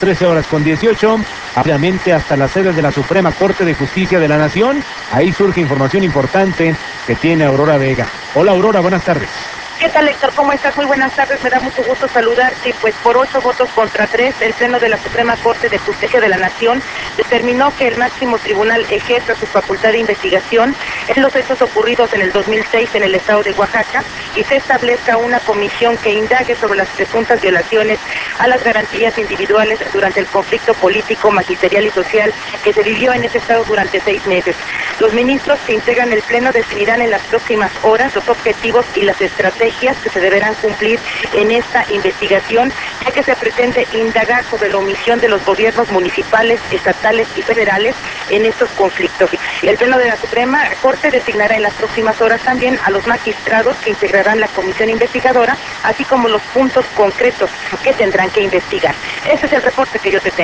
13:18, ampliamente hasta la sede de la Suprema Corte de Justicia de la Nación. Ahí surge información importante que tiene Aurora Vega. Hola Aurora, buenas tardes. ¿Qué tal, Héctor? ¿Cómo estás? Muy buenas tardes, me da mucho gusto saludarte. Pues por 8 votos contra 3, el Pleno de la Suprema Corte de Justicia de la Nación determinó que el máximo tribunal ejerza su facultad de investigación en los hechos ocurridos en el 2006 en el estado de Oaxaca y se establezca una comisión que indague sobre las presuntas violaciones a las garantías individuales durante el conflicto político, magisterial y social que se vivió en ese estado durante 6 meses. Los ministros que integran el Pleno definirán en las próximas horas los objetivos y las estrategias que se deberán cumplir en esta investigación, ya que se pretende indagar sobre la omisión de los gobiernos municipales, estatales y federales en estos conflictos. El Pleno de la Suprema Corte designará en las próximas horas también a los magistrados que integrarán la comisión investigadora, así como los puntos concretos que tendrán que investigar. Ese es el reporte que yo te tengo.